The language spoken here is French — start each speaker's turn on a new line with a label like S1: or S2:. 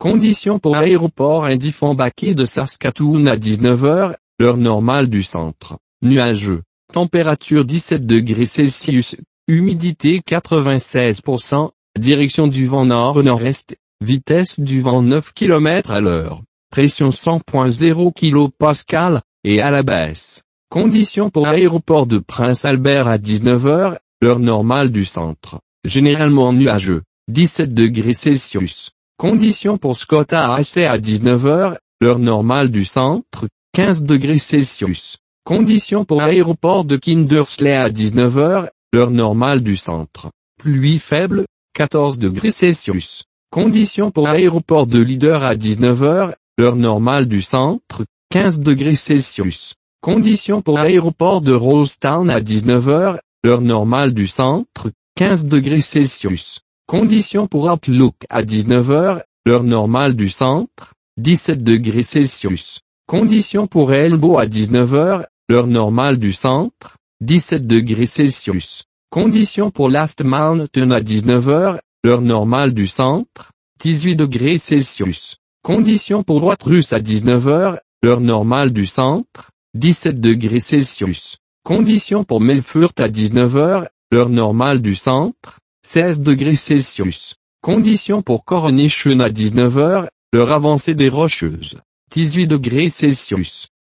S1: Conditions pour aéroport Indy-Fambaki de Saskatoon à 19 h, l'heure normale du centre. Nuageux. Température 17 degrés Celsius. Humidité 96%. Direction du vent nord-nord-est. Vitesse du vent 9 km à l'heure. Pression 100.0 kPa, et à la baisse. Conditions pour aéroport de Prince Albert à 19 h, l'heure normale du centre. Généralement nuageux. 17 degrés Celsius. Conditions pour Scotia à 19 h, l'heure normale du centre. 15 degrés Celsius. Conditions pour aéroport de Kindersley à 19 h, l'heure normale du centre. Pluie faible. 14 degrés Celsius. Conditions pour aéroport de Leader à 19 h, l'heure normale du centre. 15 degrés Celsius. Conditions pour aéroport de Rosetown à 19 h, l'heure normale du centre. 15 degrés Celsius. Conditions pour Outlook à 19 h, l'heure normale du centre. 17 degrés Celsius. Conditions pour Elbow à 19 h, l'heure normale du centre. 17 degrés Celsius. Conditions pour Last Mountain à 19 h, l'heure normale du centre. 18 degrés Celsius. Conditions pour Watrous à 19 h, l'heure normale du centre. 17 degrés Celsius. Conditions pour Melfort à 19 h, l'heure normale du centre. 16 degrés Celsius. Conditions pour Coronation à 19 h, l'heure avancée des Rocheuses. 18 degrés Celsius.